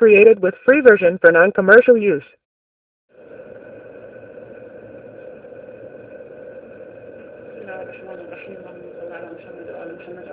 Created with free version for non-commercial use. بسم الله الرحمن الرحيم. اللهم صل على محمد وآل محمد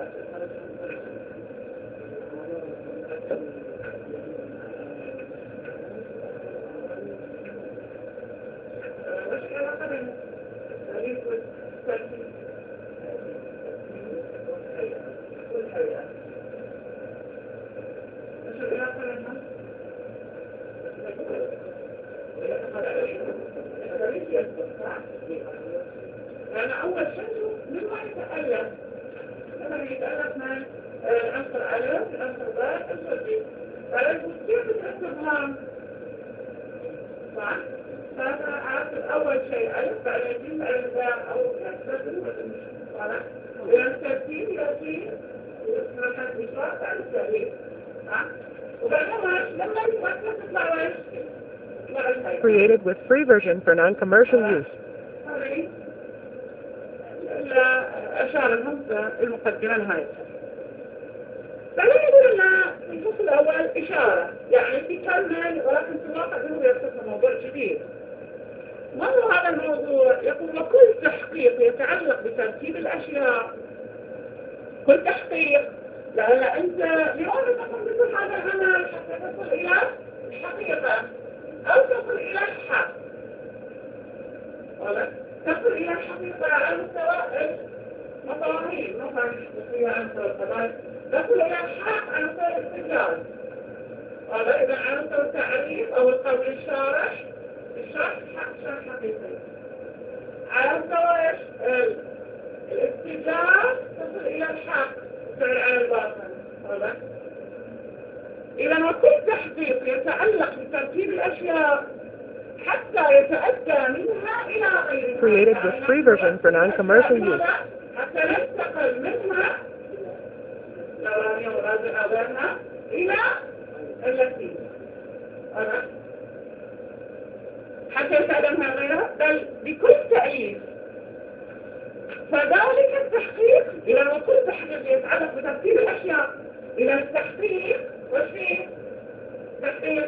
لأن أول شيء من ما يتألف لما يتألف من عنصر ألف عنصر باء عنصر ب فلازم كيف ترتبها صح؟ فأنا عارف أول شيء ألف بعدين بعدين باء أو كذا صح؟ إذا الترتيب يأتي مثلا بشرط بعد التأليف صح؟ وبعدين لما يتوقف تطلع وش؟ Created with free version for non-commercial use. أشار الهمزة المقدمة نهايتها. بعدين يقول لنا في الفصل الأول إشارة، يعني في كلمة ولكن في الواقع هو يختصر موضوع كبير. ما هو هذا الموضوع؟ يقول كل تحقيق يتعلق بترتيب الأشياء. كل تحقيق، لأن أنت لماذا تقوم بكل هذا العمل حتى تصل إلى الحقيقة أو تصل إلى الحق؟ تصل إلى الحقيقة على مستوى المفاهيم، مثلا الحقيقية على مستوى القضايا، تصل إلى الحق على مستوى الاستدلال. إذا على مستوى التعريف أو القول الشارح شرح حقيقي. على مستوى الاستدلال تصل إلى الحق فعل على الباطن. إذا وكل تحقيق يتعلق بترتيب الأشياء حتى يتأدى منها إلى غيرها. Created with free version for non-commercial use. حتى ننتقل منها الأولانية والرابعة إلى التي حتى يتأدى منها غيرها، بل بكل تأليف. فذلك التحقيق إذا وكل تحقيق يتعلق بترتيب الأشياء إلى التحقيق وشيء تحقيق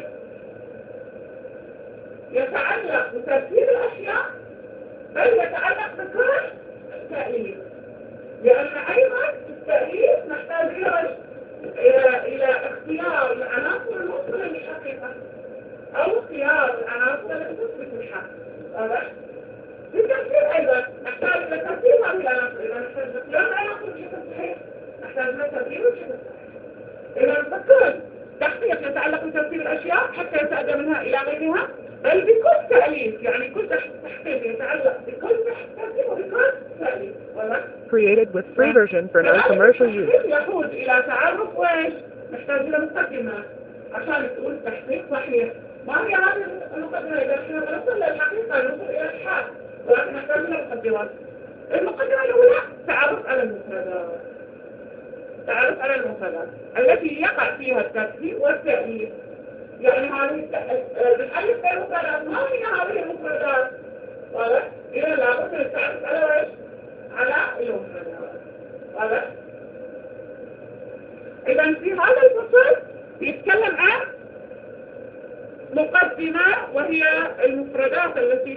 يتعلق بترتيب الأشياء بل يتعلق بكل التأليف، لأن أيضا التأليف نحتاج إلى اختيار العناصر الموصلة للحقيقة أو اختيار العناصر التي تثبت الحق. في التفسير أيضا نحتاج إلى ترتيب هذه العناصر. إذا نحتاج اختيار العناصر بشكل صحيح نحتاج إلى ترتيبه بشكل صحيح. إذا فكل تحقيق يتعلق بترتيب الأشياء حتى يتأدى منها إلى غيرها، بل بكل تأليف، يعني كل تحقيق يتعلق بكل تحقيق وبكل تأليف. Created with free version for non-commercial use. يقود إلى تعرف وإيش؟ نحتاج إلى مقدمة عشان تقول تحقيق صحيح. ما هي هذه المقدمة؟ إذا احنا نوصل للحقيقة نوصل إلى الحق، ولكن نحتاج إلى مقدمات. المقدمة الأولى تعرف على المفردات. تعرف على المفردات التي يقع فيها الترتيب والتأليف. يعني هذه بنألف المفردات. ما هي هذه المفردات؟ إذا لابد من التعرف على إيش؟ على المفردات. إذا في هذا الفصل يتكلم عن مقدمة، وهي المفردات التي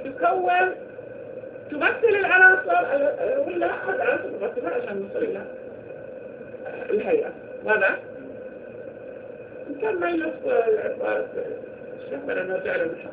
تمثل العناصر ولا أحد عناصر مقدمة عشان نوصل إلى الهيئة. ماذا؟ نكمل العبارة الشيخ بدنا نرجع للمحاضرة.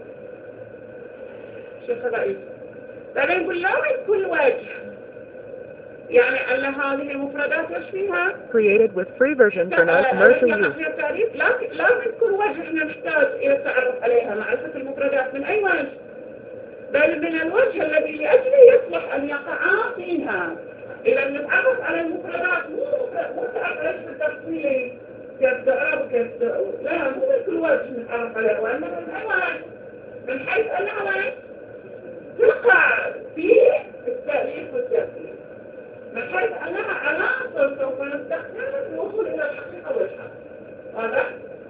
الشيخ رئيس بعدين يقول لا من كل وجه، يعني أن هذه المفردات وش فيها؟ Created with free version for non-commercial use. لا من كل وجه احنا نحتاج إلى التعرف عليها، معرفة المفردات من أي وجه؟ بل من الوجه الذي لأجله يصلح أن يقع فيها. إذا نتعرف على المفردات مو تعرف عليها بالتفصيل كالدعاء لا، مو من كل وجه نتعرف عليها، وإنما من أي وجه؟ من حيث أنها تقع في التأليف والتأثير، من حيث أنها عناصر سوف نستخدمها للوصول إلى الحقيقة والحق. هذا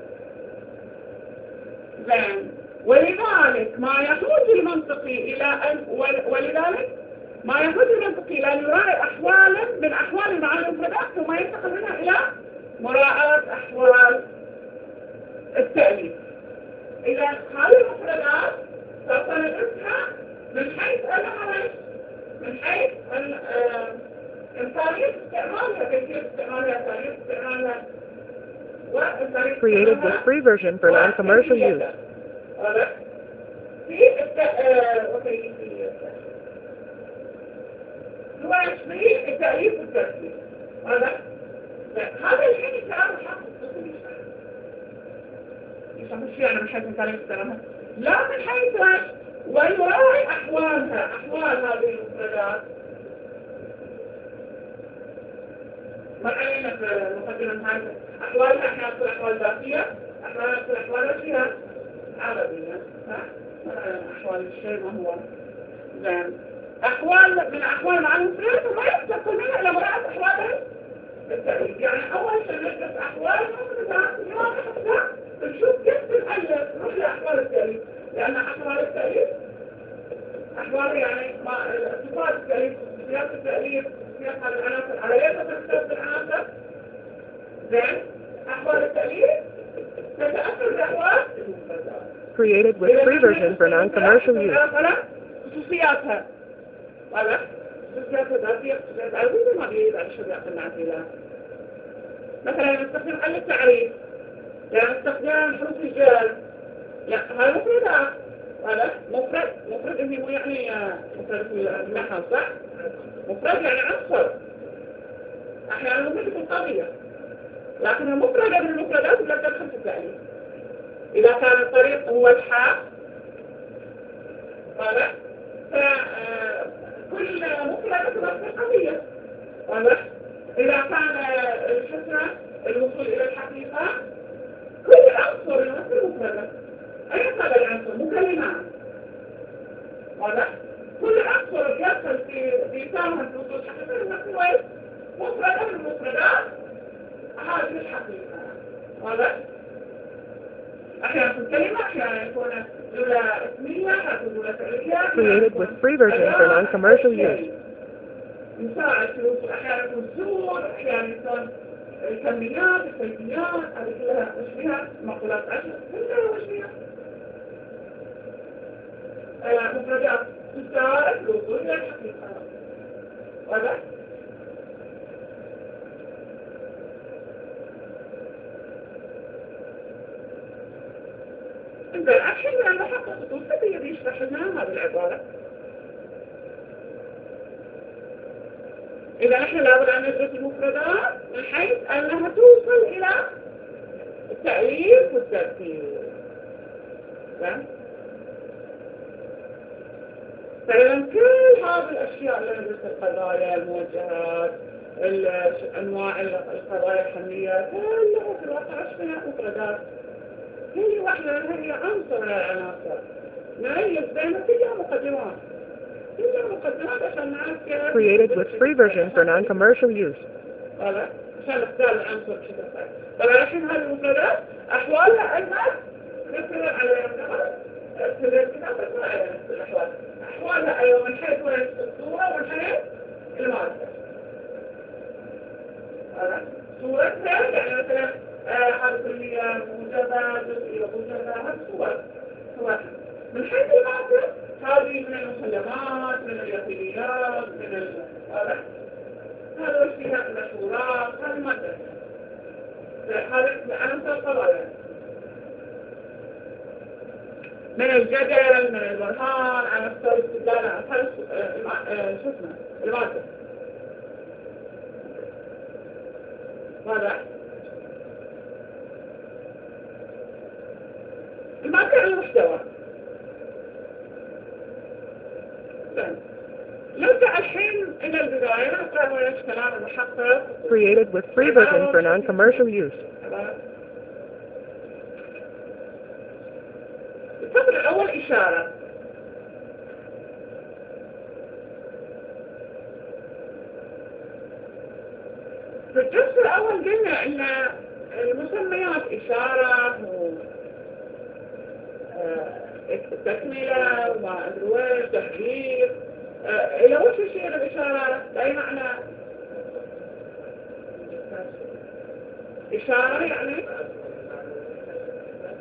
زين. ولذلك ما يحوج المنطقي إلى أن يراعي أحوالا من أحوال المعاني المفردات ثم ينتقل منها إلى مراعاة أحوال التأليف. إذا هذه المفردات سوف ندرسها من حيث العمل، من حيث إمكانية استعمالها، كيفية استعمالها، إمكانية استعمالها، Created with free version for non-commercial use. في التأليف والترتيب. هذا الحين كلام الحق مش يعني من حيث إمكانية استعمالها، لا من حيث ويراعي أحوالها، أحوال هذه المفردات. ما علينا في المقدمة هذه أحوالها، احنا نقول أحوال ذاتية، احنا نقول أحوال أشياء عربية، أحوال الشيء ما هو زين. أحوال من أحوال مع المفردات وما يستقل منها إلى مراعاة أحوالها بالتأليف. يعني أول شيء ندرس أحوال المفردات ونحفظها نشوف كيف تنحل نروح لأحوال التأليف، لأن أحوال التأليف أحوال يعني صفات التأليف، خصوصيات التأليف، خصوصيات هذه العناصر، على يد تختلف العناصر. زين أحوال التأليف تتأثر بأحوال Created with free version for non-commercial use. خصوصياتها ولا خصوصياتها ذاتية، خصوصيات عربية ما بيريد عن شريعة النعتيلة. مثلا نستخدم حل التعريف، يعني نستخدم حروف الجر، لا هاي مفردات، ولا مفرد اللي مو يعني مفرد في النحو صح؟ مفرد يعني عنصر، أحيانا مفرد في القضية، لكن المفرد من المفردات لا تدخل في التأليف. إذا كان الطريق هو الحاء واضح؟ فكل مفردة تدخل في القضية واضح؟ إذا كان الحسنة الوصول إلى الحقيقة كل عنصر يمثل مفردة. أي هذا العنصر مكلمات واضح؟ كل عنصر يدخل في ساهم الوصول الحقيقة يمثل مفردة من المفردات هذه الحقيقة واضح؟ أحيانا في الكلمة أحيانا يكون جملة اسمية، أحيانا جملة فعلية. Created with free version for non-commercial use. يساعد في الوصول، أحيانا يكون الزور، أحيانا يكون الكميات، الكيفيات، هذه كلها وش فيها؟ مقولات عشر كلها وش فيها؟ مفردات تساعد في الوصول إلى الحقيقة واضح؟ الحين لما حقق خصوصة بيدي يشرح لنا هذه العبارة. إذا نحن لابد أن ندرس المفردات من حيث أنها توصل إلى التأليف والترتيب. فإذا كل هذه الأشياء اللي ندرس القضايا الموجهات، أنواع القضايا الحملية، كلها في الواقع أشبه مفردات. كل واحدة هي عنصر من العناصر نميز بين كلها مقدمات، كلها مقدمات عشان نعرف كيف. Created with free version for non-commercial use. هذا عشان نختار العنصر بشكل صحيح. طبعا الحين هذه المفردات أحوالها أيضا نفسها على الأحوال، أحوالها أيضا من حيث الصورة ومن حيث المادة. هذا صورتها يعني مثلا حرف اللي موجبة جزئية موجبة هذه صور من حيث المادة، هذه من المسلمات، من اليقينيات، من هذا وش فيها المشهورات، هذه المادة، هذا عنصر القضايا، من الجدل، من البرهان، عنصر الاستدلال، هذا شو اسمه المادة. ماذا؟ المادة المحتوى. نرجع الحين إلى البداية نقرأ ويش كلام المحقق. Created with free version for non-commercial use. الفصل الأول إشارة. في الجزء الأول قلنا إن المسميات إشارة تكملة وما أدري تحرير إلى وش يشير الإشارة؟ بأي معنى؟ إشارة يعني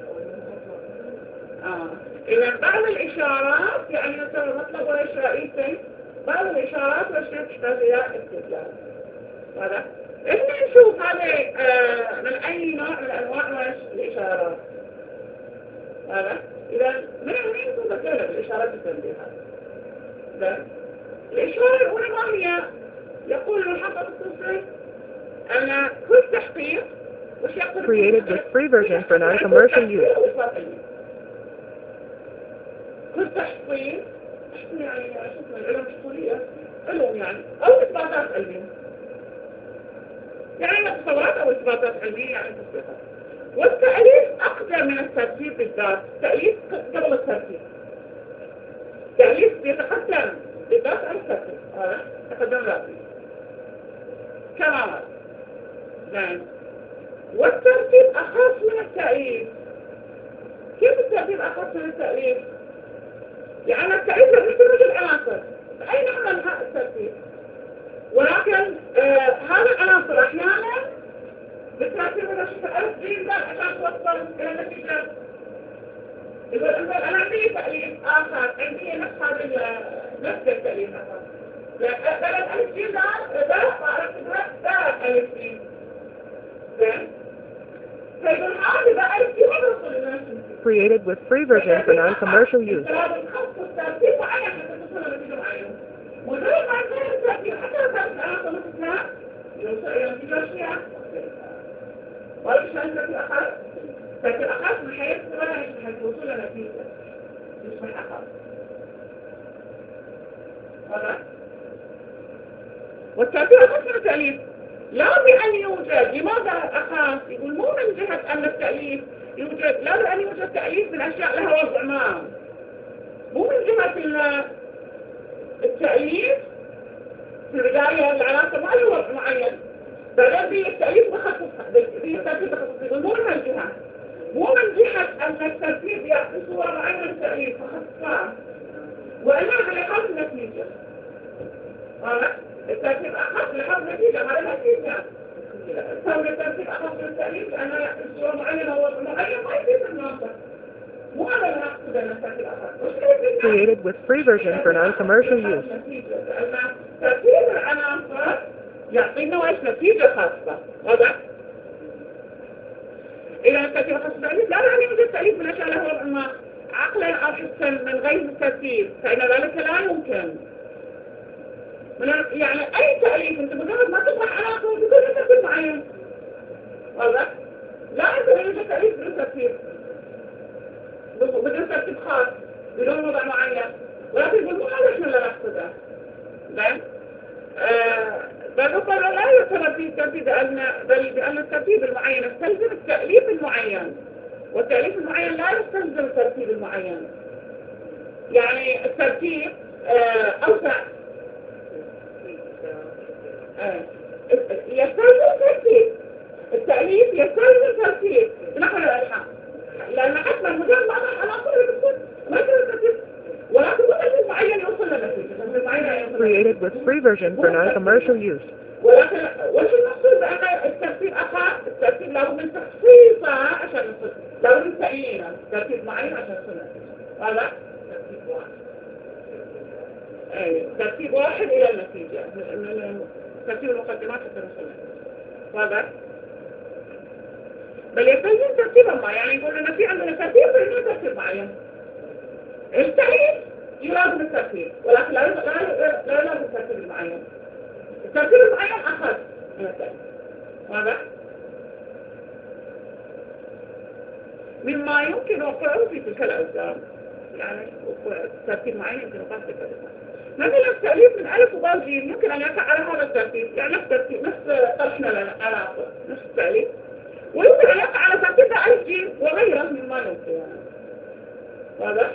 إذا بعض الإشارات يعني مثلا مطلب وليس رئيسي، بعض الإشارات والشيء تحتاج إلى استدلال. هذا إحنا نشوف هذه من أي نوع من أنواع الإشارات. هذا إذا من أين تذكر الإشارات التنبيهات؟ الإشارة الأولى ما هي؟ يقول المحقق التصريف أن كل تحقيق Created with free version for non-commercial use. كل تحقيق يعني شو العلوم الشخصية علوم يعني أو إثباتات علمية، يعني تصورات أو إثباتات علمية يعني تثبيتات. والتأليف أقدم من الترتيب بالذات، التأليف قبل الترتيب. التأليف يتقدم بالذات عن الترتيب، هذا تقدم ذاتي كمامات. زين. والترتيب أخص من التأليف. كيف الترتيب أخص من التأليف؟ يعني التأليف يشترك العناصر، أي نوع من الترتيب، ولكن هذا العناصر أحيانا بالترتيب إذا شفت ألف جيدا عشان توصل إلى النتيجة. إذا أنا عندي تأليف آخر، عندي نفس هذا نفس التأليف آخر، بدل ألف جيدا ده ألف جيدا. زين. فإذا الآن إذا ألف جيدا توصل إلى النتيجة. Created with free version for non-commercial use. الترتيب معين حتى توصل إلى نتيجة معينة. مجرد ما يكون الترتيب حتى لو كانت العناصر مثلها يوصل إلى نتيجة أشياء. وإيش الترتيب أخذ؟ الترتيب أخذ من حيث الوصول إلى نتيجة. يصبح أخذ. هذا. والترتيب أخذ من التأليف. لا بأن يوجد، لماذا أخذ؟ يقول مو من جهة أن التأليف يوجد، لا بأن يوجد تأليف من أشياء لها وضع ما. مو من جهة التأليف في البداية العناصر ما له وضع معين. بعدين في التأليف بخصوص، في الترتيب بخصوص، مو من الجهة. مو من جهة أن الترتيب يعطي صورة معينة للتأليف فخصها، وإنما لحظ النتيجة. الترتيب أخذ لحظ النتيجة، هذا النتيجة. كون الترتيب أخذ للتأليف لأن صورة معينة ووضع معين ما يفيد الناصر. مو هذا اللي أقصد أن الترتيب أخذ. Created with free version for non-commercial use. لأن ترتيب العناصر يعطينا وإيش نتيجة خاصة. هذا إذا الترتيب أخذ التأليف لا يعني يوجد تأليف من أشياء له وضع ما عقلا أو حسا من غير الترتيب، فإن ذلك لا يمكن. يعني أي تأليف أنت مجرد ما تطرح عناصر بدون ترتيب معين. هذا لا يوجد تأليف بدون ترتيب، بدون ترتيب خاص، بدون وضع معين. ولكن يقول مو هذا احنا اللي نقصده. زين؟ بالرغم لا يعتبر فيه الترتيب بل بأن الترتيب المعين يستلزم التأليف المعين، والتأليف المعين لا يستلزم الترتيب المعين. يعني الترتيب أوسع، يستلزم ترتيب. التأليف يستلزم ترتيب نحو الألحان، لأن حتى المجال بعض العناصر ما يصير ترتيب، ولكن ترتيب معين يوصل لنتيجة. Created with free version for non-commercial use. ولكن وش المقصود بأن الترتيب أخذ؟ الترتيب له من تخصيصه عشان يصير، له من تعيينه ترتيب معين عشان يصير. هذا ترتيب واحد. ترتيب واحد إلى النتيجة، من ترتيب المقدمات حتى نوصل. هذا بل يستلزم ترتيبا ما، يعني يقول لنا في عندنا ترتيب فإنه ترتيب معين. التعيين يلازم الترتيب، ولكن لا يلازم الترتيب المعين. الترتيب المعين أخذ من التأليف. هذا مما يمكن وقوعه في تلك الأوزان، يعني ترتيب معين يمكن وقوعه في تلك الأوزان. مثلا التأليف من ألف وباء جيم يمكن أن يقع على هذا الترتيب، يعني نفس ترتيب نفس طرحنا العناصر، نفس التأليف، ويمكن أن يقع على ترتيب ألف جيم وغيره مما يمكن. يعني هذا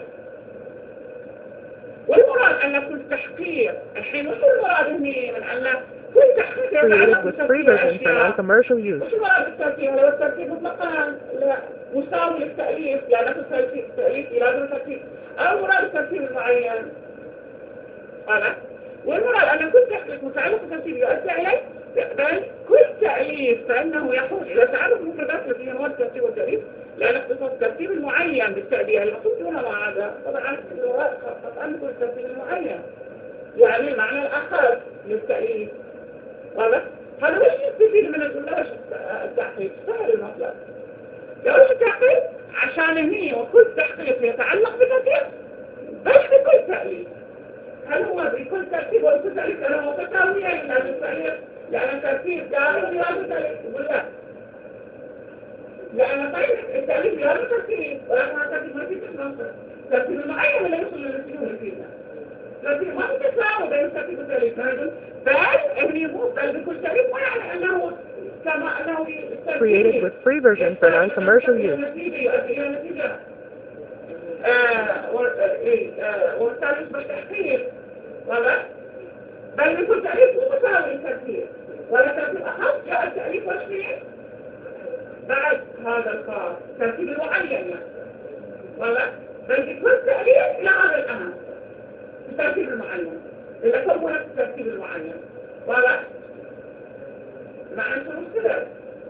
والمراد أن كل تحقيق الحين وش المراد هنا من أن كل تحقيق Created with free version for non-commercial use. وش المراد بالترتيب؟ هو الترتيب مطلقا مساوي للتأليف، يعني نفس التأليف لازم الترتيب، أو مراد الترتيب المعين. هذا والمراد أن كل تحقيق متعلق بالترتيب يؤدي عليه، بل كل تأليف فإنه يحوز إلى تعرف مفردات التي هو الترتيب والتأليف لا نختص الترتيب المعين بالتأدية المقصود هنا مع هذا طبعا اللغات قطعا يكون الترتيب المعين يعني المعنى الآخر للتأليف واضح؟ هذا وش يستفيد من الجملة التحقيق؟ سهل المطلب ليش التحقيق؟ عشان هني وكل تحقيق يتعلق بترتيب بس بكل تأليف هل هو بكل ترتيب وكل تأليف أنا متساوية إلا بالتأليف يعني الترتيب دائما لا بالتأليف يقول لا لأن طيب التأليف لا بالترتيب ولكن الترتيب ما فيه تنصر الترتيب المعين اللي يوصل للترتيب النتيجة الترتيب ما فيه تساوي بين الترتيب والتأليف بل ابن يموت بل بكل تأليف ويعني أنه كما أنه Created with free version for non-commercial use. والتأليف بالتحقيق واضح؟ بل بكل تأليف متساوي الترتيب ولا ترتيب أخص جاء التأليف والشيء بعد هذا الخاص ترتيب معين واضح؟ بل بكل تأليف إلى هذا الأهم الترتيب المعين إذا كونت الترتيب المعين واضح؟ معنى أنت مشكلة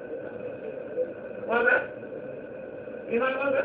واضح؟ إيمان واضح؟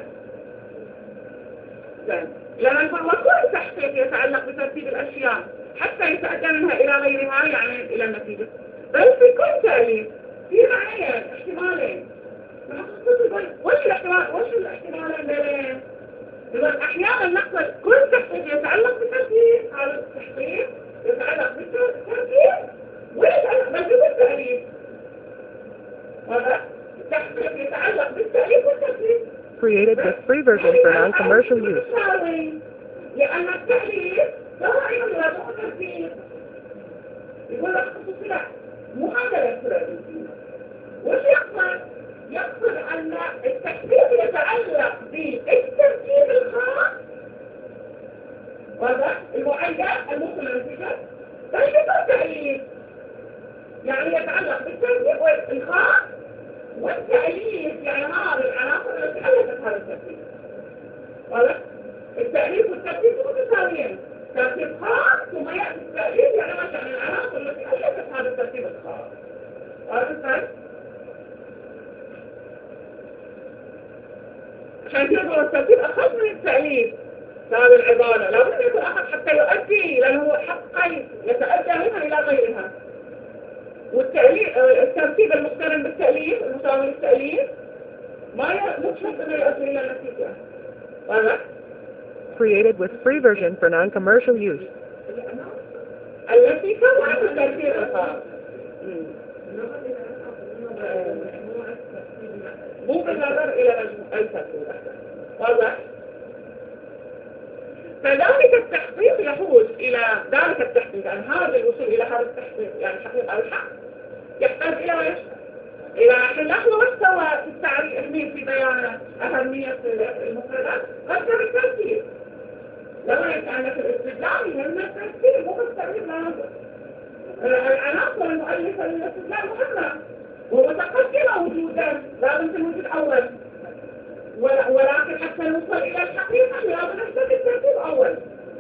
لأن الوصول تحقيق يتعلق بترتيب الأشياء حتى يتأدى منها إلى غيرها يعني إلى النتيجة بل في كل تأليف في معنيين احتمالين وش الاحتمالين دلين؟ إذا أحيانا نقصد كل تحقيق يتعلق بترتيب هذا التحقيق يتعلق بالترتيب ويتعلق بالتأليف هذا التحقيق يتعلق بالتأليف والترتيب Created with free version for non-commercial use. لأن التأليف له أيضا ترتيب يقول لك خصوصية محاولة الترتيب وش يقصد؟ يقصد أن التحقيق يتعلق بالترتيب الخاص وهذا المعين الموصل للنتيجة بل بالتأليف يعني يتعلق بالترتيب الخاص والتأليف يعني هذه العناصر التي ألفت هذا الترتيب واضح؟ التأليف والترتيب متساويين ترتيب خاص ثم يأتي التأليف يعني مثلا العناصر التي ألفت هذا الترتيب الخاص واضح؟ عشان كده الترتيب أخذ من التأليف هذه العبارة لابد أن يكون أخذ حتى يؤدي لأنه حقا يتأدى هنا إلى غيرها والترتيب المقترن بالتأليف المساوي للتأليف مش شرط انه يؤدي الى النتيجة واضح؟ Created with free version for non-commercial use. التي تضع الترتيب الخاص مو بالنظر الى الترتيب واضح؟ فذلك التحقيق يحوز إلى ذلك التحقيق يعني هذا الوصول إلى هذا التحقيق يعني تحقيق الحق يحتاج إلى إيش؟ إلى نحن مستوى في التعريف في بيان أهمية المفردات غير الترتيب لما يتعنى في الاستدلال يهم الترتيب مو الترتيب العناصر المؤلفة للاستدلال مهمة ومتقدمة وجودا لازم في الوجود الأول ولكن حتى نوصل إلى الحقيقة لازم نحتاج الترتيب أول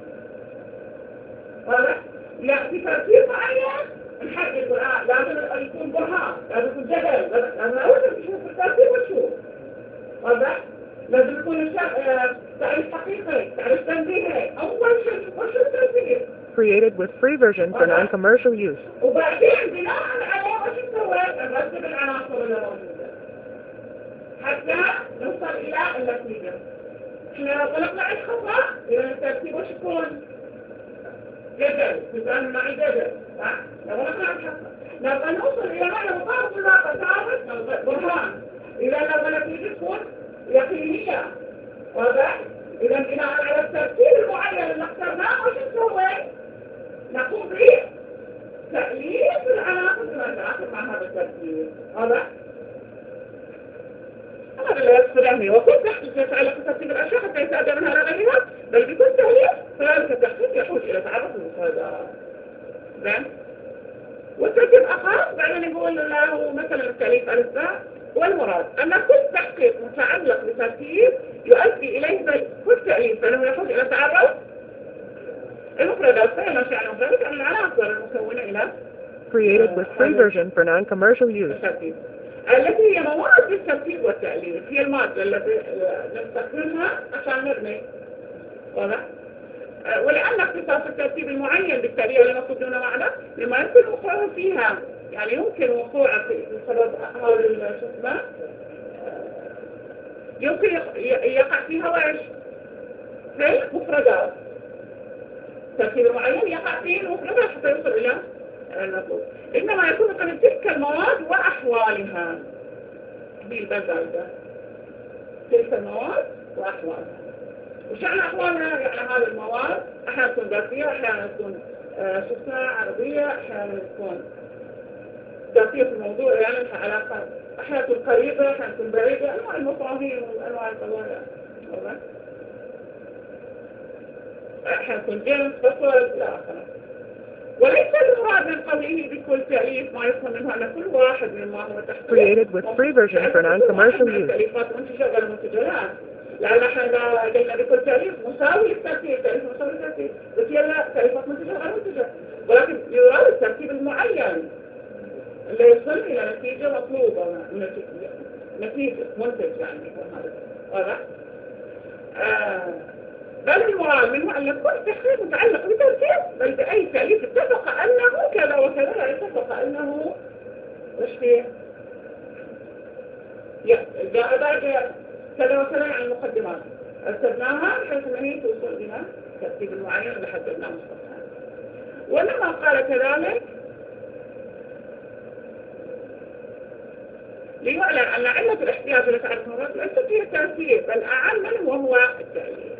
واضح؟ يأتي ترتيب معين نحدد لازم يكون برهان لازم يكون جدل لازم أول تشوف الترتيب وتشوف واضح؟ لازم يكون تعريف حقيقي تعريف تنبيهي أول شيء وش الترتيب Created with free version for non-commercial use. وبعدين بناء عليه وش سويت نرتب العناصر اللي موجودة حتى نوصل إلى النتيجة. إحنا لو طلبنا الخطأ إلى الترتيب وش يكون؟ جدل، تسأل معي جدل، لو طلبنا الخطأ. لو نوصل إلى معنى مطابق الواقع ثابت برهان. إذا لو النتيجة تكون يقينية، واضح؟ إذا بناء على الترتيب المعين اللي اخترناه وش نسوي؟ نقوم به تأليف العناصر المتعاقب مع هذا الترتيب، واضح؟ هذا لا يقصد عني وكل تحقيق يتعلق بترتيب الأشياء حتى يتأدى منها على غيرها بل بكل تأليف فذلك التحقيق يحوج إلى تعرف المفردات. زين؟ والترتيب آخر بعدين يقول له مثلا التأليف الأسباب والمراد أن كل تحقيق متعلق بترتيب يؤدي إليه كل تأليف فإنه يحوج إلى تعرف المفردات فإنه شأن مفردات عن العناصر المكونة إلى Created with free version for non-commercial use. التي هي مواد التركيب والتأليف، هي المادة التي نستخدمها عشان نبني. واضح؟ ولأن اختصاص الترتيب المعين بالطريقة اللي نقصدون معنا لما يمكن وقوعه فيها، يعني يمكن وقوع في سبب هذا شو اسمه يمكن يقع فيها وإيش؟ في المفردات. الترتيب المعين يقع فيه المفردات حتى يوصل إلى المطلوب. إنما يكون قد تلك المواد وأحوالها بالبزازة، تلك المواد وأحوالها. وشأن أحوالها يعني هذه المواد أحيانا تكون ذاتية، أحيانا تكون شخصية عربية، أحيانا تكون ذاتية في الموضوع يعني لها علاقة، أحيانا تكون قريبة، أحيانا تكون بعيدة، أنواع المفاهيم وأنواع القضايا. أحيانا تكون جنس فصل إلى آخره. وليس المراد من قوله بكل تأليف ما يفهم منه أن كل واحد مما هو تحت Created with free version for non-commercial use. التأليفات منتجة غير منتجات، لأن احنا قلنا بكل تأليف مساوي للترتيب، تأليف مساوي للترتيب، بس يلا تأليفات منتجة غير منتجة، ولكن يراد الترتيب المعين اللي يصل إلى نتيجة مطلوبة، نتيجة منتج يعني يكون هذا. واضح؟ بل المراد منه أن كل تحقيق متعلق بترتيب، بل بأي تأليف اتفق أنه كذا وكذا، لا اتفق أنه وش فيه؟ جاء كذا وكذا عن المقدمات أرسلناها بحيث أن هي توصل إلى الترتيب المعين اللي حددناه مسبقا. ولما قال كذلك ليعلن أن علة الاحتياج التي تعرفها ليست هي الترتيب، بل أعم منه وهو التأليف.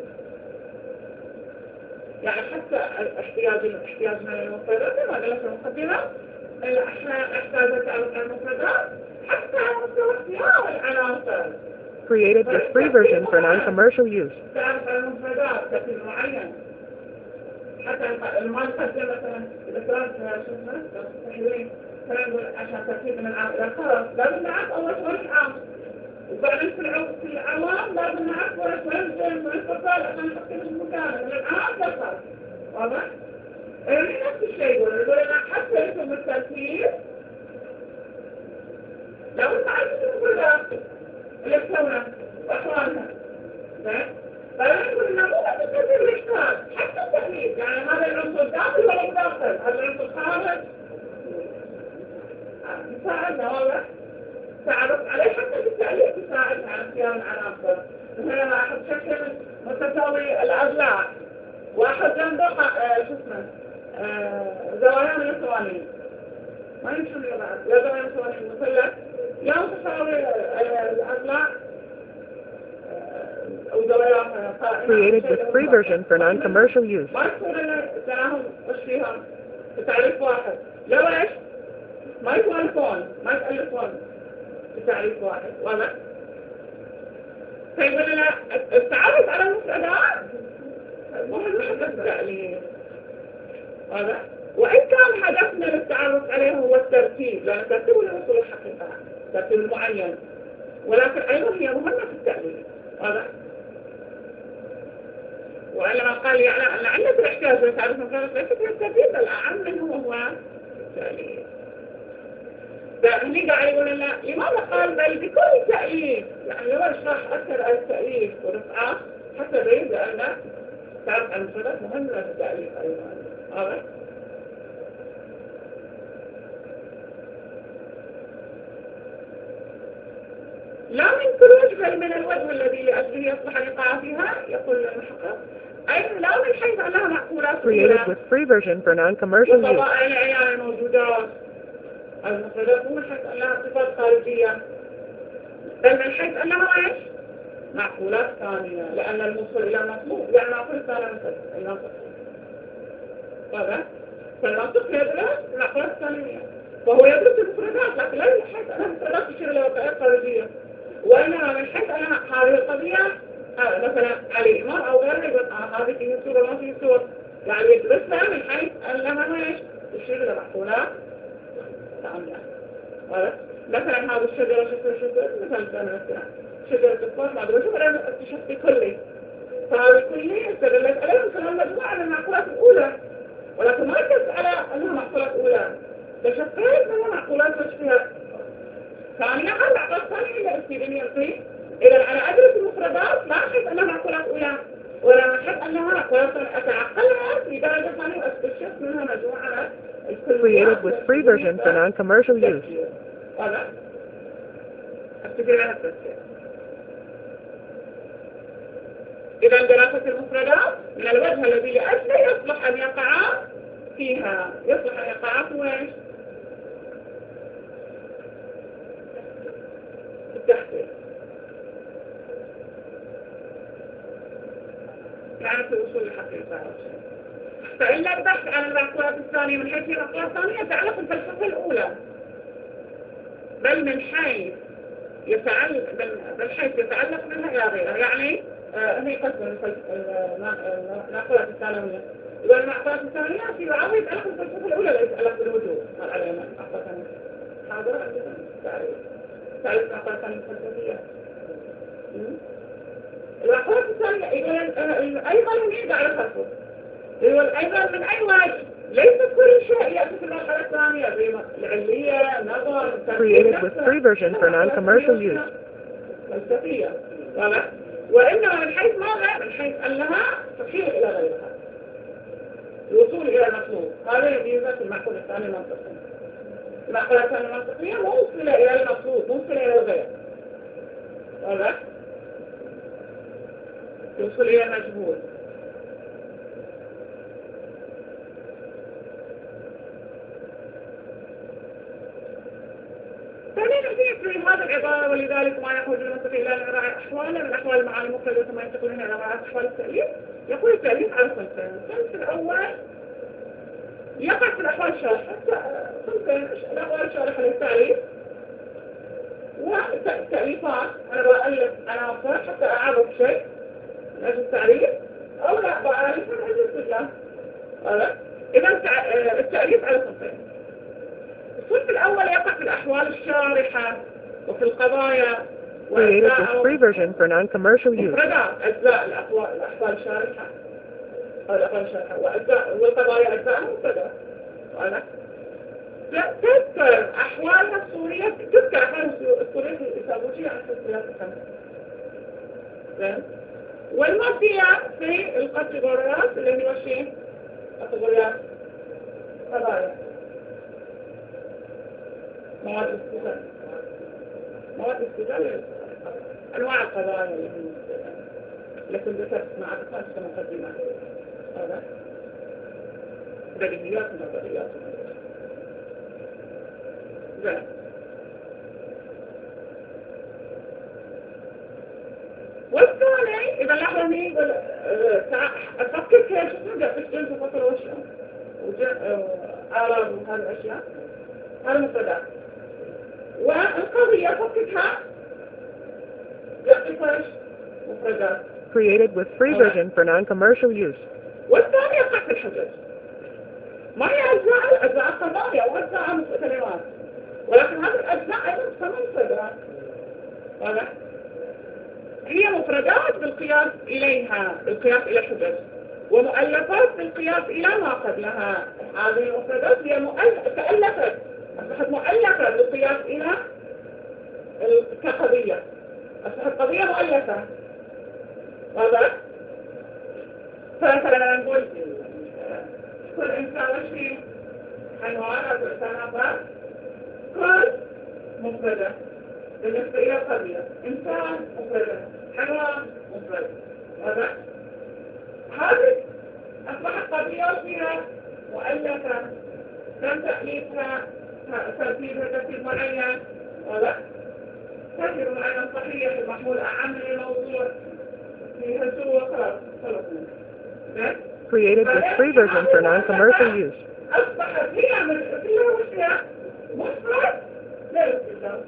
يعني حتى احتياجنا للمفردات كما قلنا في المقدمة، احتاجت على المفردات حتى على مستوى اختيار العناصر. Created with free version for non-commercial use. تعرف على المفردات ترتيب معين، حتى ما نقدم مثلا إذا كانت شو اسمه تحويل نقول عشان ترتيب من العام إلى الخرج لازم نعرف أول شيء عام، وبعدين في العوام لازم نعرف ولا شيء من الفصل عشان نحطيه في المكان من العام للخرج. واضح؟ نفس الشيء يقول أنا حتى اسم الترتيب لو تعرف المفردات اللي تسوونها وأخوانها، فنقول إنه مو بس الترتيب الإشكال حتى التأليف، يعني هذا العنصر داخل ولا مداخل، هذا العنصر خارج يساعدنا. واضح؟ تعرف عليه حتى في التأليف يساعدنا على اختيار العناصر. مثلا أنا أحد شكل متساوي الأضلاع وأحد جنبه شو اسمه زوايا من الثواني ما يمشون يا بعض، يا زوايا من الثواني مثلث يا متساوي الأضلاع أو زوايا Created with free version for non-commercial use. ما يكون لنا تناهم وش فيها بتعريف واحد، لا إيش ما يتوالفون ما يتألفون بتعريف واحد. واضح؟ فيقول لنا التعرف على المفردات مهم حدث التأليف. واضح؟ وإن كان هدفنا للتعرف عليه هو الترتيب، لأن الترتيب هو الوصول الحقيقة الترتيب المعين، ولكن أيضا هي مهمة في التأليف. واضح؟ وعندما قال يعني أن علة الاحتياج لتعرف المفردات ليست هي الترتيب، بل أعم منه هو التأليف. فهني قاعد يقول لنا لماذا قال بل بكل تأليف، يعني لما نشرح أكثر على التأليف ورفعه حتى بيد أن تعرف عن المفردات مهمة في التأليف أيضا. واضح؟ لا من كل وجه بل من الوجه الذي لأجله يصلح الإيقاع فيها، يقول المحقق، أي لا من حيث أنها معقولات Created with free version for non-commercial use. وطبائع العيان الموجودات المفردات مو من حيث أنها صفات خارجية، بل من حيث أنها ايش؟ معقولات ثانية، لأن الموصول إلى المطلوب يعني معقول ثانية إلى المطلوب. هذا فالمنطق يدرس المعقولات الثانية، فهو يدرس المفردات، لكن لا من حيث أنها مفردات تشير إلى واقعيات خارجية، وإنما من حيث أنها هذه القضية مثلا على إمام أو غيره يقول هذه فيه صورة ما فيه صورة، يعني يدرسها من حيث أنها ايش؟ تشير إلى معقولات ثانية. مثلا هذا الشجرة شجرة مثلا شجرة الصوت ما أدري شو أنا اكتشفت كلي، فهذه كلي استدلت عليها مثلا مجموعة من المعقولات الأولى، ولكن ما ركزت على أنها معقولات أولى، تشفيت منها معقولات وش فيها ثانية لها أتعقلها في درجة ثانية وأستشف منها مجموعة Created with free version for non-commercial use. هذا أفتكر التفسير. إذا دراسة المفردات من الوجه الذي لأجله يصلح أن يقع فيها، يصلح أن يقع في وين؟ التحقيق. يعني في أصول الحقيقة. فإن البحث عن الأقوال الثانية من حيث الأقوال الثانية يتعلق بالفلسفة الأولى، بل من حيث يتعلق منها إلى غيرها. يعني هي قسم الأقوال الثانوية. إذا الأقوال الثانية في بعضها يتعلق بالفلسفة الأولى لا يتعلق بالوجود. حاضر عندنا تعرف الأقوال الثانية الفلسفية. الأقوال الثانية أيضا هي على الفلسفة. أيضا من أي وجه ليس كل شيء يأتي في الأقوال الثانية زي العلمية، نظر، Created with free version for non-commercial use. فلسفية. وإنما من حيث ماذا؟ من حيث أنها تشير إلى غيرها. الوصول إلى المطلوب. هذه ميزة المعقول الثاني المنطقي. المعقول الثاني المنطقية موصلة إلى المطلوب، موصلة إلى الغير. واضح؟ يوصل إلى المجهول. ثانيا نحن هذا العبارة ولذلك ما يخرج المنطق إلى العراء أحوالا من أحوال المعاني المفردة ثم ينتقل منها إلى العراء أحوال التأليف. يقول التأليف على صنفين. الصنف الأول يقع في الأحوال الشارحة. صنفين الأحوال الشارحة للتأليف والتأليفات. أنا بألف عناصر حتى أعرف شيء من أجل التعريف أو لا بألف من أجل الاستدلال. إذا التأليف على صنفين. الصنف الأول يقع في الأحوال الشارحة وفي القضايا Created with free version for non-commercial use. مفردات أجزاء الأحوال الشارحة أو الأحوال الشارحة والقضايا أجزاء مفردات. تذكر أحوالها الصورية، تذكر أحوالها الصورية الإسابوتية عن الصوريات الخمسة. والماديات في الكاتيجوريات اللي هي وشي كاتيجوريات قضايا. مواد الاستدلال أنواع القضايا اللي لكن ذكرت مع أدخال كمقدمة. هذا بديهيات ونظريات. زين. والثاني إذا لاحظني يقول أفكر كيف تبدأ في الجنس وفصل وشيء وآلام وهذه الأشياء. هذا مفردات. والقضية فكتها يعطيك مفردات. Created with free version for non-commercial use. والثاني يقع في الحجج. ما هي أجزاء القضايا وأجزاء كلمات، ولكن هذه الأجزاء أيضا تسمى مفردات. هي مفردات بالقياس إليها، بالقياس إلى الحجج، ومؤلفات بالقياس إلى ما قبلها. هذه المفردات هي تألفت، أصبحت مؤلفة بالقياس إلى كقضية، أصبحت قضية مؤلفة. واضح؟ فمثلا نقول كل إنسان وشي حيوان أو إنسان آخر، كل مفردة بالنسبة إلى القضية. إنسان مفردة، حيوان مفردة. واضح؟ هذه أصبحت قضية فيها مؤلفة، كان تأليفها ترتيبها ترتيب معين. واضح؟ ترتيب معين صحيح المحمول أعم للموضوع فيها سوى خلاص. Created with free version for non-commercial use. أصبحت هي من فيها وشيء مفرد لا يستخدم.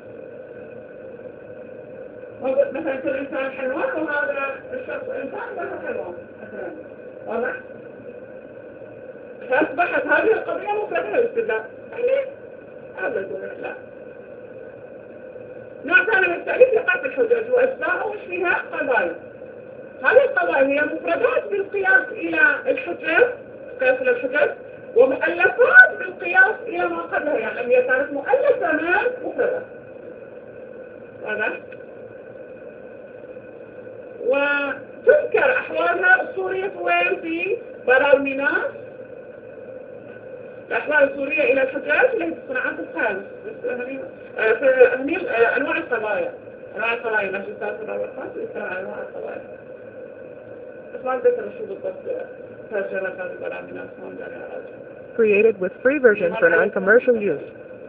مثلا كل إنسان حيوان وهذا الشخص إنسان وهذا حيوان مثلا. واضح؟ فأصبحت هذه القضية مفردة للاستدلال. هذا يقول لا. نوع ثاني من التأليف يقع في الحجج وأجزاءه وش فيها قضايا. هذه القضايا هي مفردات بالقياس إلى الحجج، قياس إلى الحجج، ومؤلفات بالقياس إلى ما قبلها. يعني هي كانت مؤلفة من مفردة. هذا تذكر أحوالها السورية وين في براميناس، الأحوال السورية إلى الحجاز اللي هي في الصناعات الخامس، هني أنواع القضايا، أنواع القضايا ماشي الثالث الرابع الخامس يتكلم عن أنواع القضايا. بس ما أقدر شو بالضبط ترجمة هذه البراميناس ما أقدر أراجع. Created with free version for non-commercial use.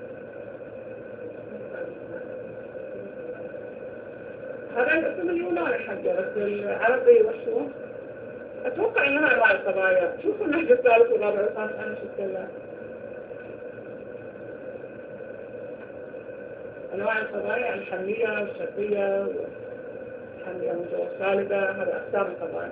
هذا الاسم اليوناني حقه، بس العربي وشو؟ أتوقع إنها أنواع القضايا. شوفوا النهج الثالث والرابع والخامس أنا شو أتكلم. أنواع القضايا الحملية والشرطية والحملية المجوز السالبة، هذا أقسام القضايا.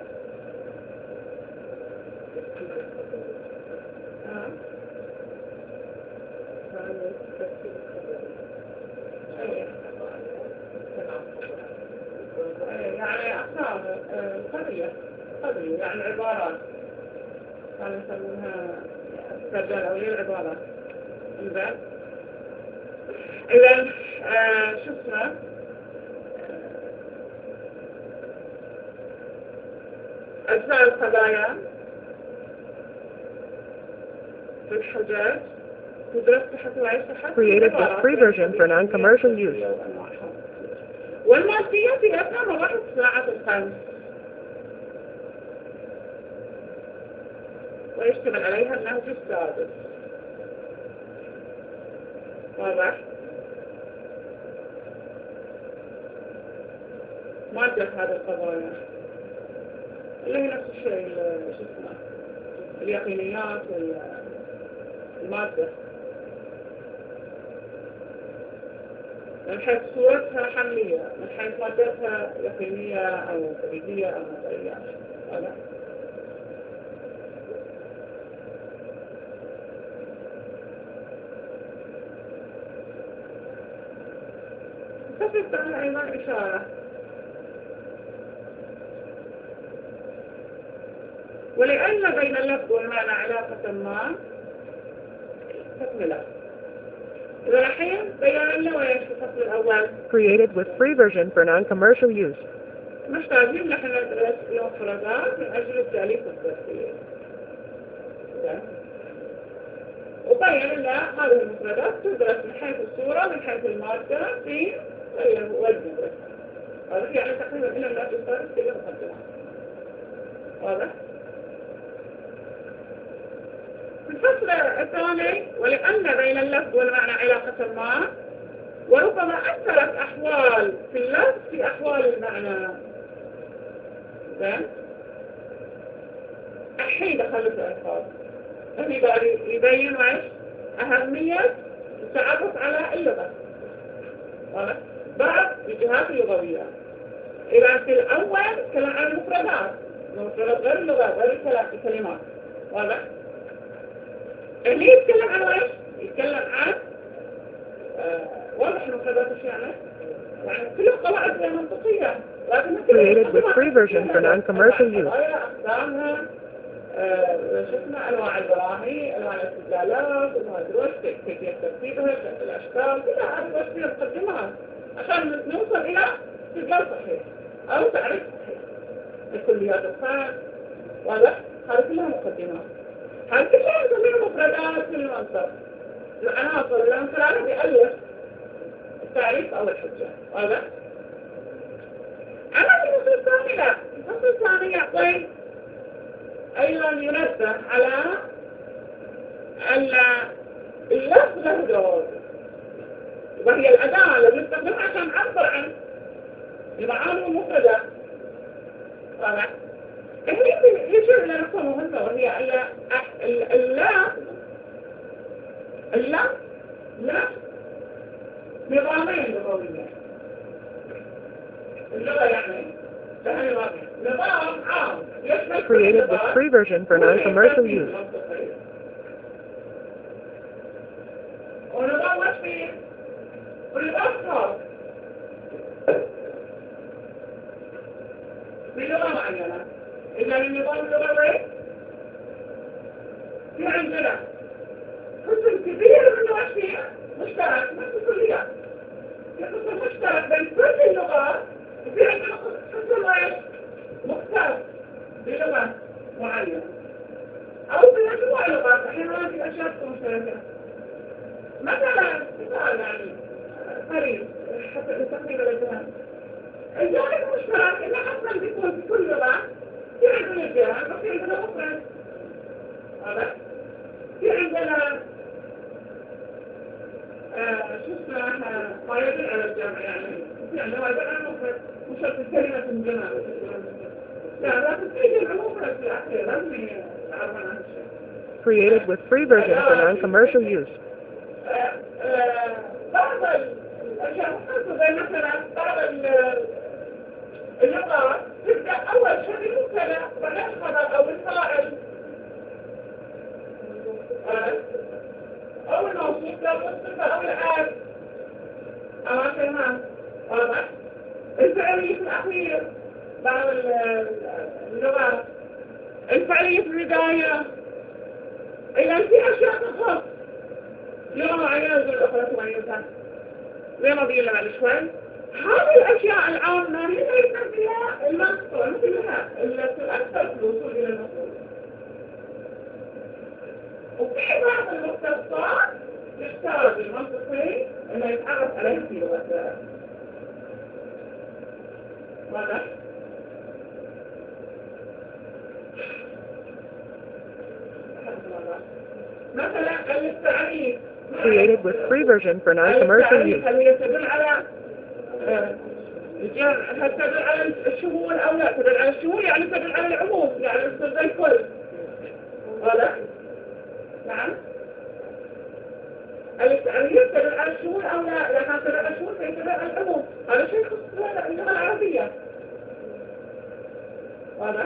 يعني أقسام قضية يعني عبارات كانوا يسمونها استبدال أو غير عبارات. إذن شو اسمه أجزاء القضايا في الحجاج تدرس تحت وعيش تحت Created with free version for non-commercial use. والمادية في أثناء مراحل الصناعات الخامس ويشتمل عليها النهج السادس. واضح؟ مادة هذه القضايا اللي هي نفس الشيء شو اسمه اليقينيات والمادة من حيث صورتها حملية، من حيث مادتها يقينية أو فريدية أو نظرية. هذا تفضل أيضا إشارة ولأن بين اللفظ والمعنى علاقة ما تكمله. إذا الحين بيان لنا ويش في الفصل الأول. Created with free version for non-commercial use. محتاجين نحن ندرس المفردات من أجل التأليف الدرسي. وبين لنا هذه المفردات تدرس من حيث الصورة من حيث المادة في والمدرسة. هذا يعني تقريبا إلى الناس الثالث كله مقدمة. واضح؟ في الفصل الثاني ولأن بين اللفظ والمعنى علاقة ما وربما أثرت أحوال في اللفظ في أحوال المعنى. زين؟ الحين دخلت الألفاظ. يبين وإيش؟ أهمية التعرف على اللغة. واضح؟ بعض الجهات اللغوية. إذا في الأول كلام عن المفردات. المفردات غير اللغة غير الكلمات. واضح؟ اللي يتكلم عن وإيش؟ يتكلم عن واضح المفردات إيش يعني كل قواعد منطقية. Created with free version for non-commercial use. أقسامها شفنا أنواع البراهين، أنواع الاستدلالات، أنواع الدروس، كيفية ترتيبها، الأشكال، كلها هذه بس فيها مقدمات عشان نوصل إلى استدلال صحيح أو تعريف صحيح لكليات الفن. واضح؟ هذه كلها مقدمات. هذه كلها نسميها مفردات في المنطق. العناصر اللي من خلالها بيألف التعريف أو الحجة. واضح؟ أما في الفصل الثاني لا، الفصل الثاني يعطي أيضا ينبه على أن اللفظ له دور وهي الأداة اللي نستخدمها عشان نعبر عن المعاني المفردة. واضح؟ يشير إلى نقطة مهمة وهي اللفظ نظامين لغويين. اللغة يعني نظام عام Created with free version for non-commercial use. ونظام وشفي ونظام خاص بلغة معينة. إذا النظام اللغوي في عندنا قسم كبير من وشفي مشترك مثل الكليات. قسم مشترك بين كل اللغات وفي عندنا قسم مختلف بلغة معينة أو بمجموع لغات أحيانا في أشياء مشتركة. مثلا مثال يعني قريب حتى لتقريب الجهات. الجانب المشترك إنه حتى بيكون في كل لغة في عندنا الجهات وفي عندنا مفرد. هذا في عندنا شو اسمه ما يدل على الجمع يعني في عندنا ما يدل على المفرد مش الكلمة الجمع لا لكن في جمع مفرد في الأخير لازم نعرف عن هذا الشيء. Created with free version for non-commercial use. بعض الأشياء زي مثلا بعض اللغات تبدأ أول شيء مبتدأ بعدين خبر أو الفاعل أو الموصوف أو الصفة أو العاد أو كمان واضح الفعلية في الأخير بعض اللغات الفعلية في البداية إذا في أشياء تخص لغة معينة زي الأخرى معينة زي ما بيقول بعد شوي هذه الأشياء العامة هي اللي يكون فيها المقصود مثلها التي الأكثر في الوصول إلى المقصود. وفي بعض المختصات يشترط المنطقي أنه يتعرف عليه في لغة واضح؟ مثلا التعريف Created with free version for non-commercial use. هل تدل على هل تدل على الشمول أو لا تدل على الشمول يعني تدل على العموم يعني تدل الكل واضح؟ نعم التعريف تدل على الشمول أو لا لأنها تدل على الشمول فيتدل على العموم هذا شيء يخص اللغة العربية واضح؟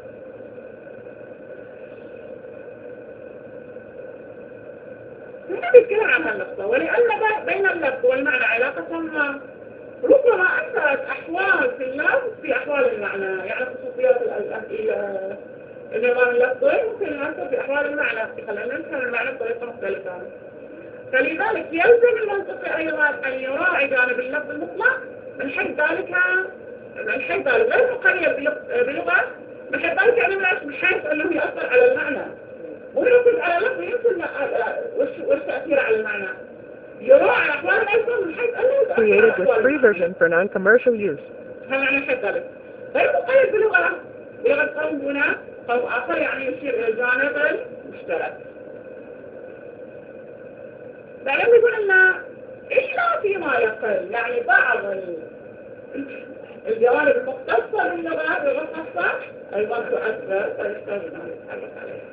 هنا بيتكلم عن هالنقطة ولأن بين اللفظ والمعنى علاقة ربما أثرت أحوال في اللفظ في أحوال المعنى يعني خصوصيات النظام اللفظي ممكن أن يأثر في أحوال المعنى خلينا نفهم المعنى بطريقة مختلفة فلذلك يلزم المنطقي أيضا أن يراعي جانب اللفظ المطلق من حيث ذلك غير مقيد بلغة من حيث ذلك يعني من حيث أنه يأثر على المعنى ويركز على لفظ يمكن والتأثير على المعنى يراعي أحوال أيضا من حيث أنه Created with free version for non-commercial use. هل معنى حيث ذلك غير مقيد بلغة قوم هنا قوم آخر يعني يشير إلى الجانب المشترك بعدين يقول لنا إلا فيما يقل يعني بعض الجوانب المختصة باللغة الخاصة أيضا تؤثر فيحتاج أن نتحرك عليها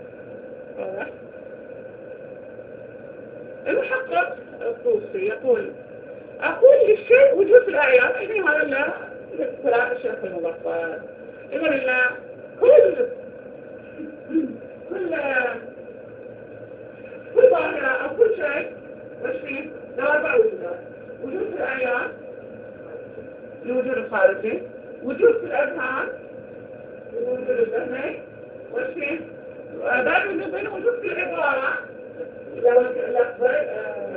المحقق الطوسي يقول أقول للشيء وجود الأعيان يعني هذا لا ثلاث أشياء في المضافات يقول لنا كل ظاهرة أو كل شيء وشفيه له أربع وجودات وجود الأعيان لوجود الخارجي وجود في الأذهان وجود الذهني وشفيه بعد وجود في العبارة